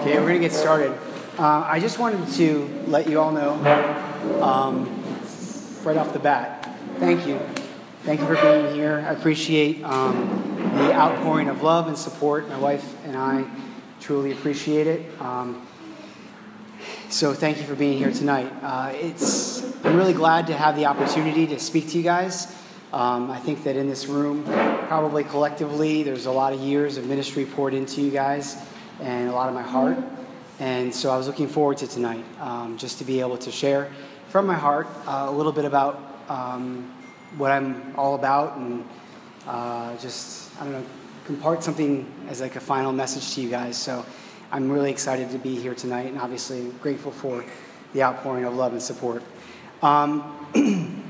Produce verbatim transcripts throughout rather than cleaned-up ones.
Okay, we're going to get started. Uh, I just wanted to let you all know, um, right off the bat, thank you. Thank you for being here. I appreciate um, the outpouring of love and support. My wife and I truly appreciate it. Um, so thank you for being here tonight. Uh, it's I'm really glad to have the opportunity to speak to you guys. Um, I think that in this room, probably collectively, there's a lot of years of ministry poured into you guys and a lot of my heart. And so I was looking forward to tonight, um, just to be able to share from my heart uh, a little bit about um, what I'm all about and uh, just, I don't know, impart something as like a final message to you guys. So I'm really excited to be here tonight and obviously grateful for the outpouring of love and support. Um,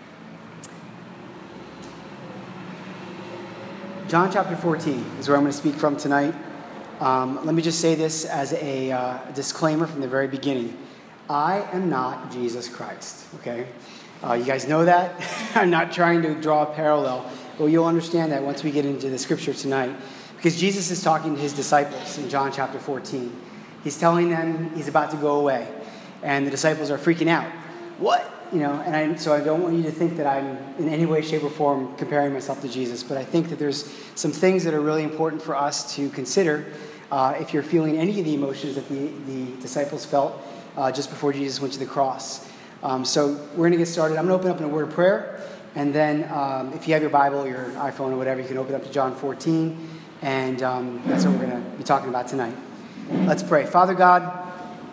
John chapter fourteen is where I'm going to speak from tonight. Um, let me just say this as a uh, disclaimer from the very beginning. I am not Jesus Christ, okay? Uh, you guys know that. I'm not trying to draw a parallel, but you'll understand that once we get into the scripture tonight. Because Jesus is talking to his disciples in John chapter fourteen. He's telling them he's about to go away, and the disciples are freaking out. What? You know, and I, so I don't want you to think that I'm in any way, shape, or form comparing myself to Jesus, but I think that there's some things that are really important for us to consider uh, if you're feeling any of the emotions that the, the disciples felt uh, just before Jesus went to the cross. Um, so we're going to get started. I'm going to open up in a word of prayer, and then um, if you have your Bible, your iPhone, or whatever, you can open up to John fourteen, and um, that's what we're going to be talking about tonight. Let's pray. Father God,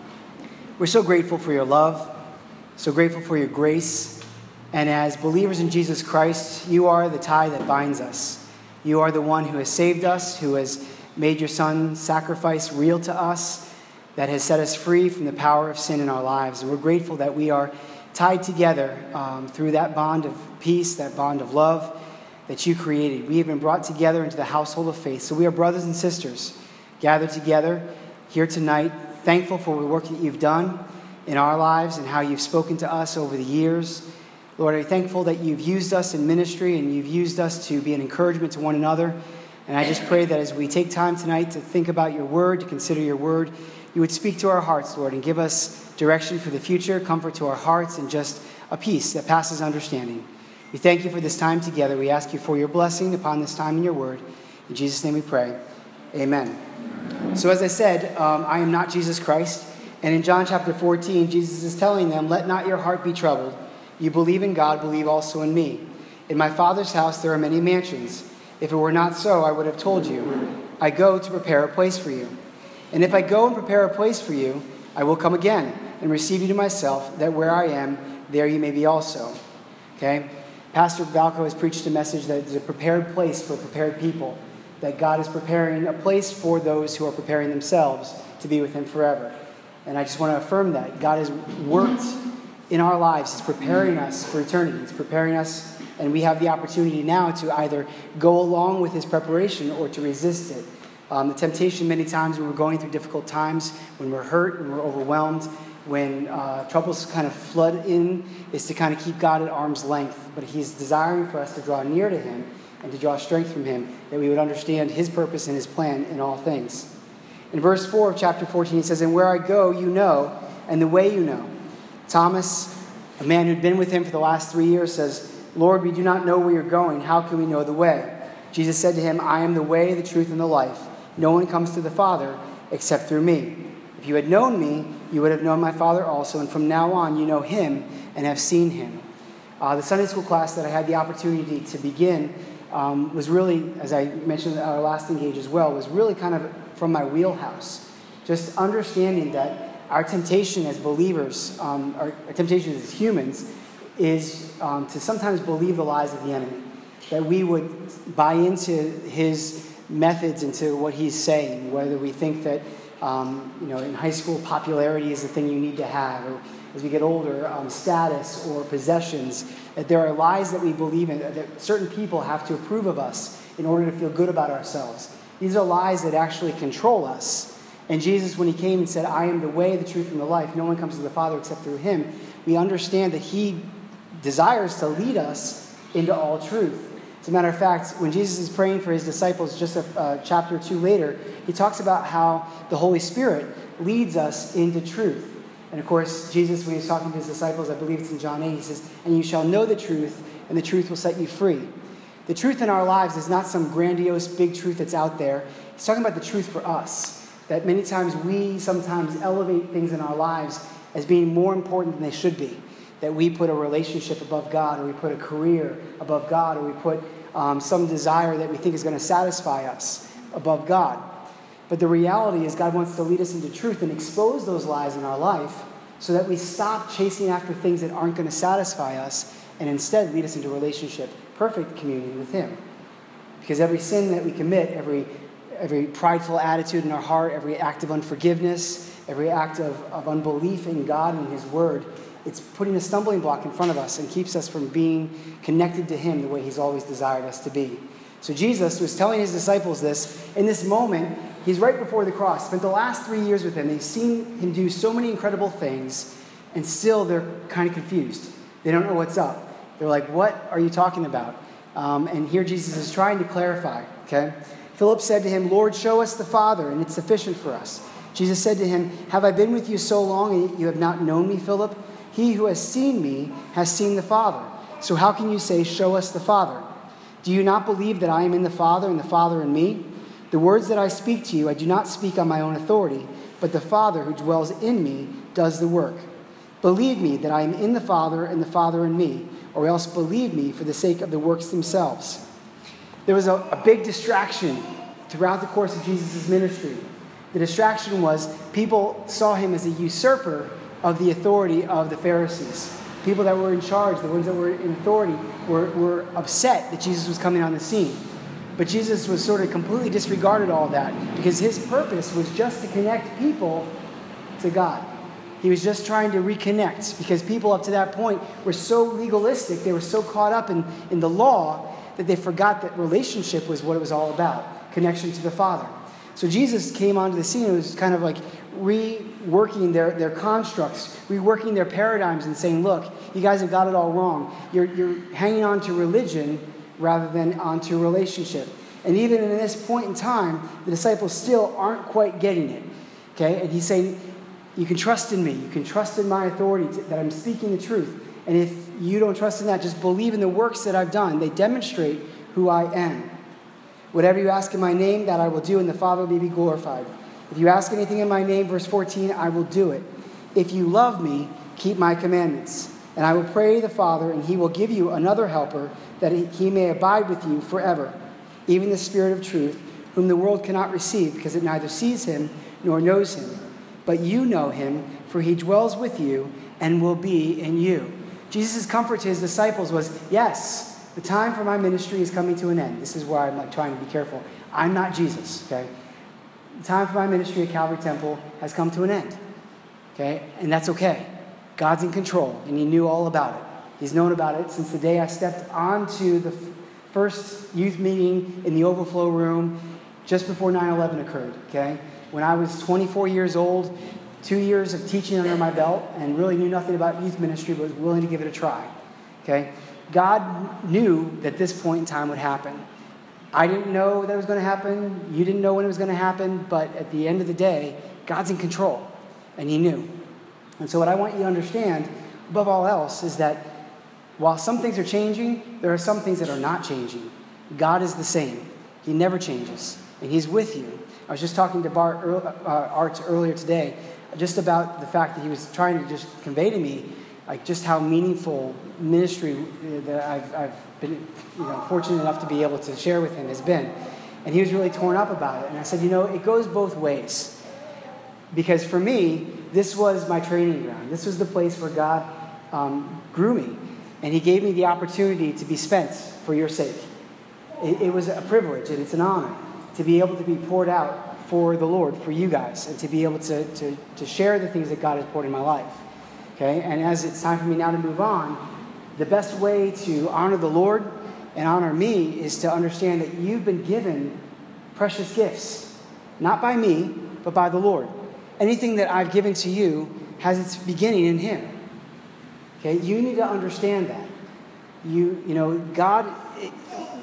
we're so grateful for your love. So grateful for your grace. And as believers in Jesus Christ, you are the tie that binds us. You are the one who has saved us, who has made your son's sacrifice real to us, that has set us free from the power of sin in our lives. And we're grateful that we are tied together um, through that bond of peace, that bond of love that you created. We have been brought together into the household of faith. So we are brothers and sisters gathered together here tonight, thankful for the work that you've done in our lives and how you've spoken to us over the years. Lord, I'm thankful that you've used us in ministry and you've used us to be an encouragement to one another. And I just pray that as we take time tonight to think about your word, to consider your word, you would speak to our hearts, Lord, and give us direction for the future, comfort to our hearts, and just a peace that passes understanding. We thank you for this time together. We ask you for your blessing upon this time in your word. In Jesus' name we pray. Amen. So as I said, um, I am not Jesus Christ. And in John chapter fourteen, Jesus is telling them, let not your heart be troubled. You believe in God, believe also in me. In my Father's house there are many mansions. If it were not so, I would have told you. I go to prepare a place for you. And if I go and prepare a place for you, I will come again and receive you to myself, that where I am, there you may be also. Okay? Pastor Valco has preached a message that there's a prepared place for prepared people. That God is preparing a place for those who are preparing themselves to be with him forever. And I just want to affirm that. God has worked in our lives. He's preparing us for eternity. He's preparing us, and we have the opportunity now to either go along with his preparation or to resist it. Um, the temptation many times when we're going through difficult times, when we're hurt, when we're overwhelmed, when uh, troubles kind of flood in, is to kind of keep God at arm's length. But he's desiring for us to draw near to him and to draw strength from him, that we would understand his purpose and his plan in all things. In verse four of chapter fourteen, he says, and where I go, you know, and the way you know. Thomas, a man who'd been with him for the last three years, says, Lord, we do not know where you're going. How can we know the way? Jesus said to him, I am the way, the truth, and the life. No one comes to the Father except through me. If you had known me, you would have known my Father also, and from now on you know him and have seen him. Uh, the Sunday school class that I had the opportunity to begin um, was really, as I mentioned in our last engage as well, was really kind of from my wheelhouse. Just understanding that our temptation as believers, um, our, our temptation as humans, is um, to sometimes believe the lies of the enemy. That we would buy into his methods, into what he's saying, whether we think that um, you know, in high school popularity is the thing you need to have, or as we get older, um, status or possessions, that there are lies that we believe in, that certain people have to approve of us in order to feel good about ourselves. These are lies that actually control us. And Jesus, when he came and said, I am the way, the truth, and the life, no one comes to the Father except through him, we understand that he desires to lead us into all truth. As a matter of fact, when Jesus is praying for his disciples just a uh, chapter or two later, he talks about how the Holy Spirit leads us into truth. And of course, Jesus, when he's talking to his disciples, I believe it's in John eight, he says, "And you shall know the truth, and the truth will set you free." The truth in our lives is not some grandiose big truth that's out there. He's talking about the truth for us, that many times we sometimes elevate things in our lives as being more important than they should be. That we put a relationship above God, or we put a career above God, or we put um, some desire that we think is going to satisfy us above God. But the reality is God wants to lead us into truth and expose those lies in our life so that we stop chasing after things that aren't going to satisfy us and instead lead us into relationship, perfect communion with him. Because every sin that we commit, every every prideful attitude in our heart, every act of unforgiveness, every act of, of unbelief in God and his word, it's putting a stumbling block in front of us and keeps us from being connected to him the way he's always desired us to be. So Jesus was telling his disciples this. In this moment, he's right before the cross, spent the last three years with him. They've seen him do so many incredible things, and still they're kind of confused. They don't know what's up. They're like, what are you talking about? Um, and here Jesus is trying to clarify, okay? Philip said to him, "Lord, show us the Father, and it's sufficient for us." Jesus said to him, "Have I been with you so long, and you have not known me, Philip? He who has seen me has seen the Father. So how can you say, 'Show us the Father'? Do you not believe that I am in the Father, and the Father in me? The words that I speak to you, I do not speak on my own authority, but the Father who dwells in me does the work. Believe me that I am in the Father, and the Father in me, or else believe me for the sake of the works themselves." There was a, a big distraction throughout the course of Jesus' ministry. The distraction was people saw him as a usurper of the authority of the Pharisees. People that were in charge, the ones that were in authority, were, were upset that Jesus was coming on the scene. But Jesus was sort of completely disregarded all that because his purpose was just to connect people to God. He was just trying to reconnect because people up to that point were so legalistic, they were so caught up in, in the law that they forgot that relationship was what it was all about, connection to the Father. So Jesus came onto the scene and was kind of like reworking their, their constructs, reworking their paradigms and saying, look, you guys have got it all wrong. You're, you're hanging on to religion rather than onto relationship. And even in this point in time, the disciples still aren't quite getting it. Okay? And he's saying, you can trust in me. You can trust in my authority to, that I'm speaking the truth. And if you don't trust in that, just believe in the works that I've done. They demonstrate who I am. Whatever you ask in my name, that I will do, and the Father may be glorified. If you ask anything in my name, verse fourteen, I will do it. If you love me, keep my commandments. And I will pray the Father, and he will give you another helper, that he may abide with you forever, even the Spirit of truth, whom the world cannot receive, because it neither sees him nor knows him. But you know him, for he dwells with you and will be in you. Jesus' comfort to his disciples was, yes, the time for my ministry is coming to an end. This is where I'm like trying to be careful. I'm not Jesus, okay? The time for my ministry at Calvary Temple has come to an end, okay? And that's okay. God's in control, and he knew all about it. He's known about it since the day I stepped onto the f- first youth meeting in the overflow room just before nine eleven occurred, okay? When I was twenty-four years old, two years of teaching under my belt, and really knew nothing about youth ministry, but was willing to give it a try, okay? God knew that this point in time would happen. I didn't know that it was going to happen. You didn't know when it was going to happen, but at the end of the day, God's in control, and he knew. And so what I want you to understand, above all else, is that while some things are changing, there are some things that are not changing. God is the same. He never changes, and he's with you. I was just talking to Bart, uh, Art earlier today just about the fact that he was trying to just convey to me like just how meaningful ministry that I've, I've been you know, fortunate enough to be able to share with him has been. And he was really torn up about it. And I said, you know, it goes both ways. Because for me, this was my training ground. This was the place where God um, grew me. And he gave me the opportunity to be spent for your sake. It, it was a privilege and it's an honor to be able to be poured out for the Lord, for you guys, and to be able to, to, to share the things that God has poured in my life. Okay? And as it's time for me now to move on, the best way to honor the Lord and honor me is to understand that you've been given precious gifts. Not by me, but by the Lord. Anything that I've given to you has its beginning in him. Okay? You need to understand that. You, you know, God,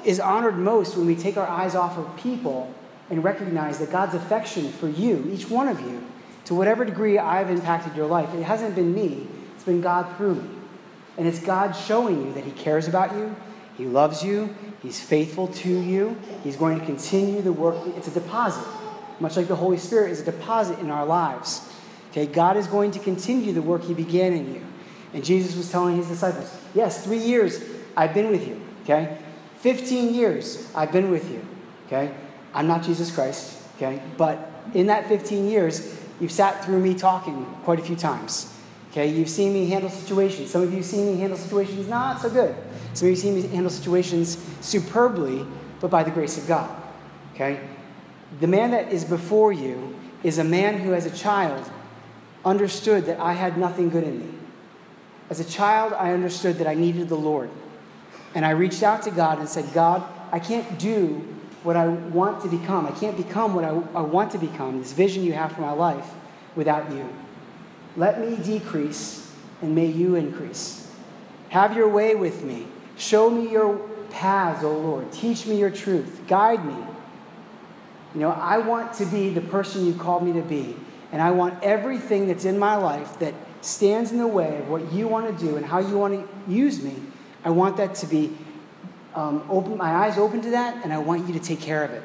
is honored most when we take our eyes off of people and recognize that God's affection for you, each one of you, to whatever degree I've impacted your life, it hasn't been me, it's been God through me. And it's God showing you that he cares about you, he loves you, he's faithful to you, he's going to continue the work. It's a deposit, much like the Holy Spirit is a deposit in our lives. Okay, God is going to continue the work he began in you. And Jesus was telling his disciples, yes, three years I've been with you, okay? fifteen years I've been with you, okay? I'm not Jesus Christ, okay? But in that fifteen years, you've sat through me talking quite a few times, okay? You've seen me handle situations. Some of you have seen me handle situations not so good. Some of you have seen me handle situations superbly, but by the grace of God, okay? The man that is before you is a man who, as a child, understood that I had nothing good in me. As a child, I understood that I needed the Lord. And I reached out to God and said, God, I can't do what I want to become. I can't become what I, I want to become, this vision you have for my life, without you. Let me decrease and may you increase. Have your way with me. Show me your paths, O Lord. Teach me your truth. Guide me. You know, I want to be the person you called me to be. And I want everything that's in my life that stands in the way of what you want to do and how you want to use me, I want that to be um, open, my eyes open to that, and I want you to take care of it.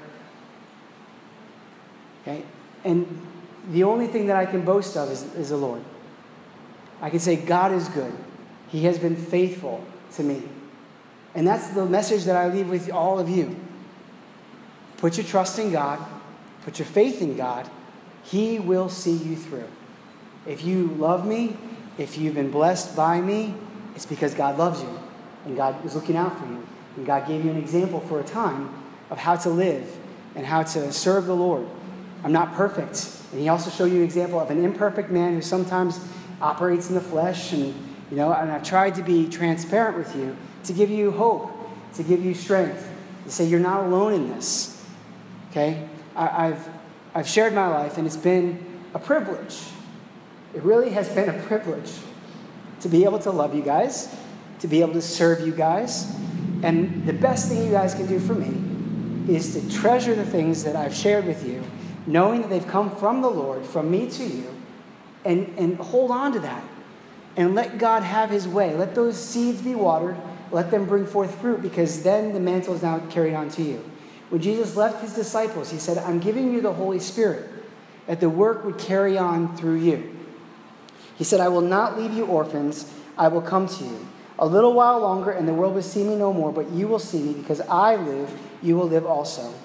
Okay? And the only thing that I can boast of is, is the Lord. I can say, God is good. He has been faithful to me. And that's the message that I leave with all of you. Put your trust in God. Put your faith in God. He will see you through. If you love me, if you've been blessed by me, it's because God loves you. And God is looking out for you. And God gave you an example for a time of how to live and how to serve the Lord. I'm not perfect. And he also showed you an example of an imperfect man who sometimes operates in the flesh. And, you know, and I've tried to be transparent with you to give you hope, to give you strength, to say you're not alone in this. Okay? I, I've, I've shared my life, and it's been a privilege. It really has been a privilege to be able to love you guys, to be able to serve you guys. And the best thing you guys can do for me is to treasure the things that I've shared with you, knowing that they've come from the Lord, from me to you, and, and hold on to that. And let God have his way. Let those seeds be watered. Let them bring forth fruit, because then the mantle is now carried on to you. When Jesus left his disciples, he said, I'm giving you the Holy Spirit, that the work would carry on through you. He said, I will not leave you orphans. I will come to you. A little while longer, and the world will see me no more, but you will see me, because I live, you will live also.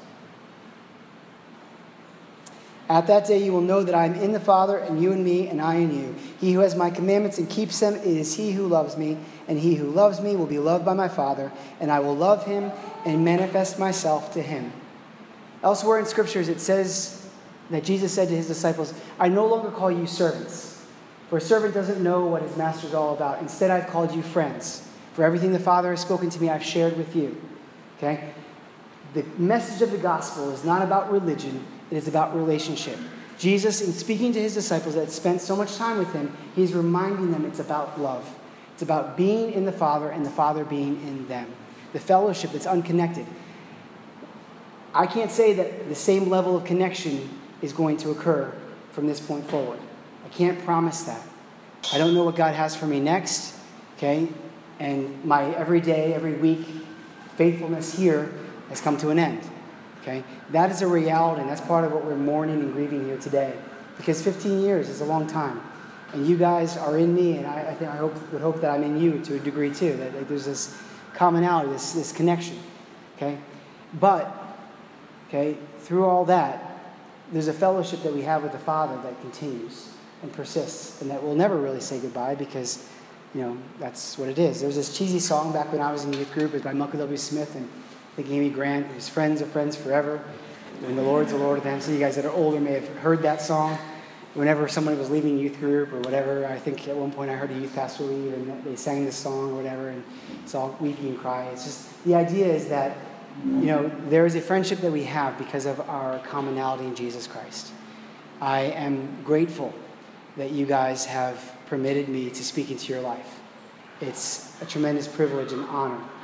At that day you will know that I am in the Father, and you in me, and I in you. He who has my commandments and keeps them, it is he who loves me, and he who loves me will be loved by my Father, and I will love him and manifest myself to him. Elsewhere in Scriptures it says that Jesus said to his disciples, I no longer call you servants, for a servant doesn't know what his master is all about. Instead, I've called you friends. For everything the Father has spoken to me, I've shared with you. Okay? The message of the gospel is not about religion. It is about relationship. Jesus, in speaking to his disciples that spent so much time with him, he's reminding them it's about love. It's about being in the Father and the Father being in them. The fellowship that's unconnected. I can't say that the same level of connection is going to occur from this point forward. I can't promise that. I don't know what God has for me next, okay? And my everyday, every week faithfulness here has come to an end, okay? That is a reality, and that's part of what we're mourning and grieving here today. Because fifteen years is a long time. And you guys are in me, and I, I think I hope, would hope that I'm in you to a degree too, that, that there's this commonality, this, this connection, okay? But, okay, through all that, there's a fellowship that we have with the Father that continues and persists, and that we'll never really say goodbye, because, you know, that's what it is. There was this cheesy song back when I was in youth group. It was by Michael W. Smith and I think Amy Grant. His friends are friends forever, and the Lord's the Lord of them. Some of you guys that are older may have heard that song. Whenever somebody was leaving youth group or whatever, I think at one point I heard a youth pastor leave, and they sang this song or whatever, and it's all weepy and cry. It's just, the idea is that, you know, there is a friendship that we have because of our commonality in Jesus Christ. I am grateful that you guys have permitted me to speak into your life. It's a tremendous privilege and honor.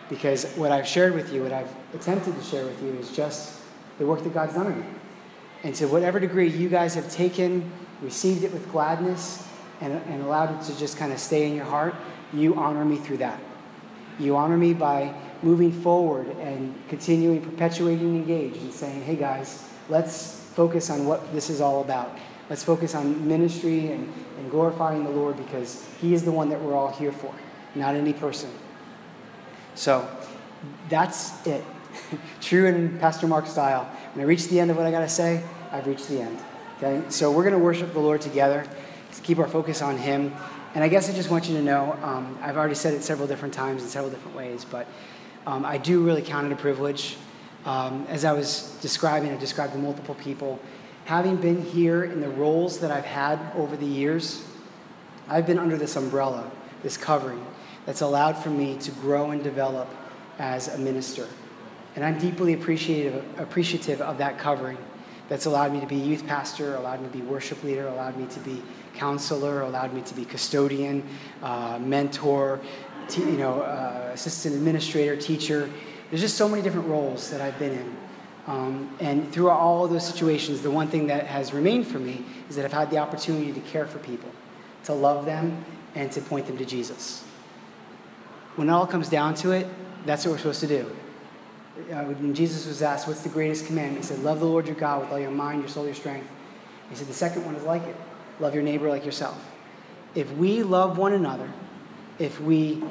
because what I've shared with you, what I've attempted to share with you is just the work that God's done in me. And to whatever degree you guys have taken, received it with gladness, and, and allowed it to just kind of stay in your heart, you honor me through that. You honor me by moving forward and continuing, perpetuating, engaged, and saying, hey guys, let's focus on what this is all about. Let's focus on ministry and, and glorifying the Lord, because he is the one that we're all here for, not any person. So that's it. True in Pastor Mark style. When I reach the end of what I got to say, I've reached the end. Okay? So we're going to worship the Lord together to keep our focus on him. And I guess I just want you to know, um, I've already said it several different times in several different ways, but um, I do really count it a privilege. Um, as I was describing, I described to multiple people, having been here in the roles that I've had over the years, I've been under this umbrella, this covering, that's allowed for me to grow and develop as a minister. And I'm deeply appreciative, appreciative of that covering that's allowed me to be youth pastor, allowed me to be worship leader, allowed me to be counselor, allowed me to be custodian, uh, mentor, te- you know, uh, assistant administrator, teacher. There's just so many different roles that I've been in. Um, and through all of those situations, the one thing that has remained for me is that I've had the opportunity to care for people, to love them, and to point them to Jesus. When it all comes down to it, that's what we're supposed to do. Uh, when Jesus was asked, what's the greatest commandment? He said, love the Lord your God with all your mind, your soul, your strength. He said, the second one is like it. Love your neighbor like yourself. If we love one another, if we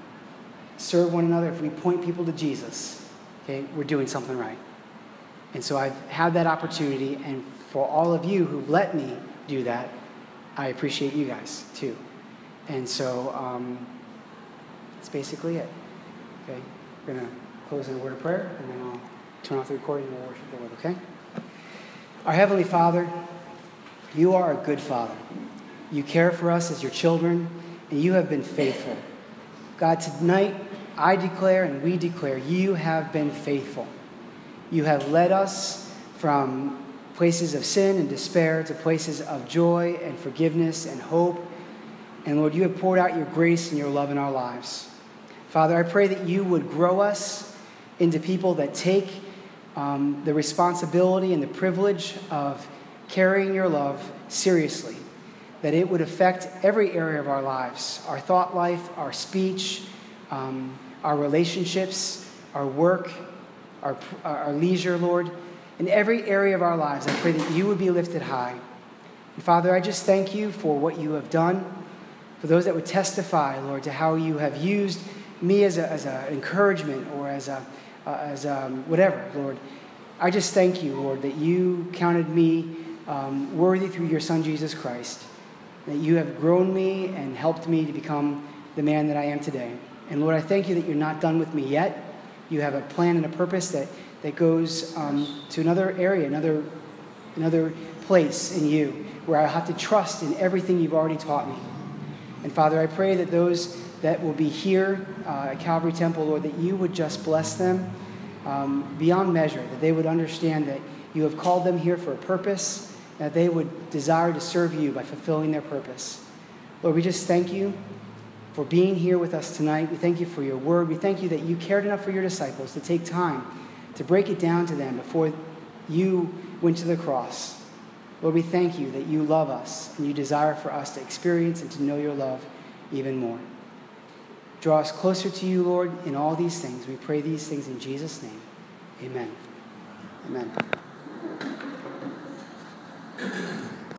serve one another, if we point people to Jesus, okay, we're doing something right. And so I've had that opportunity, and for all of you who've let me do that, I appreciate you guys too. And so um, that's basically it. Okay, we're going to close in a word of prayer, and then I'll turn off the recording and we'll worship the Lord, okay? Our Heavenly Father, you are a good Father. You care for us as your children, and you have been faithful. God, tonight I declare and we declare you have been faithful. You have led us from places of sin and despair to places of joy and forgiveness and hope. And Lord, you have poured out your grace and your love in our lives. Father, I pray that you would grow us into people that take um, the responsibility and the privilege of carrying your love seriously, that it would affect every area of our lives, our thought life, our speech, um, our relationships, our work, our, our leisure, Lord. In every area of our lives, I pray that you would be lifted high. And Father, I just thank you for what you have done, for those that would testify, Lord, to how you have used me as a, as an encouragement or as a uh, as um, whatever, Lord. I just thank you, Lord, that you counted me um, worthy through your Son, Jesus Christ, that you have grown me and helped me to become the man that I am today. And Lord, I thank you that you're not done with me yet. You have a plan and a purpose that, that goes um, to another area, another, another place in you, where I have to trust in everything you've already taught me. And Father, I pray that those that will be here uh, at Calvary Temple, Lord, that you would just bless them um, beyond measure, that they would understand that you have called them here for a purpose, that they would desire to serve you by fulfilling their purpose. Lord, we just thank you for being here with us tonight. We thank you for your word. We thank you that you cared enough for your disciples to take time to break it down to them before you went to the cross. Lord, we thank you that you love us and you desire for us to experience and to know your love even more. Draw us closer to you, Lord, in all these things. We pray these things in Jesus' name. Amen. Amen.